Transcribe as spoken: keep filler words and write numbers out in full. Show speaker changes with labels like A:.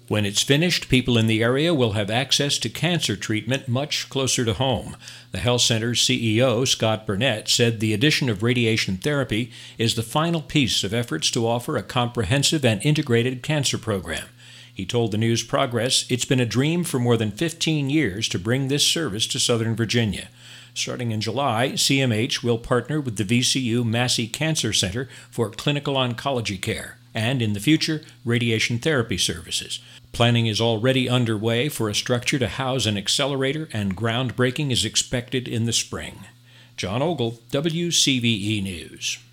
A: When it's finished, people in the area will have access to cancer treatment much closer to home. The health center's C E O, Scott Burnett, said the addition of radiation therapy is the final piece of efforts to offer a comprehensive and integrated cancer program. He told the News Progress it's been a dream for more than fifteen years to bring this service to Southern Virginia. Starting in July, C M H will partner with the V C U Massey Cancer Center for clinical oncology care, and in the future, radiation therapy services. Planning is already underway for a structure to house an accelerator, and groundbreaking is expected in the spring. John Ogle, W C V E News.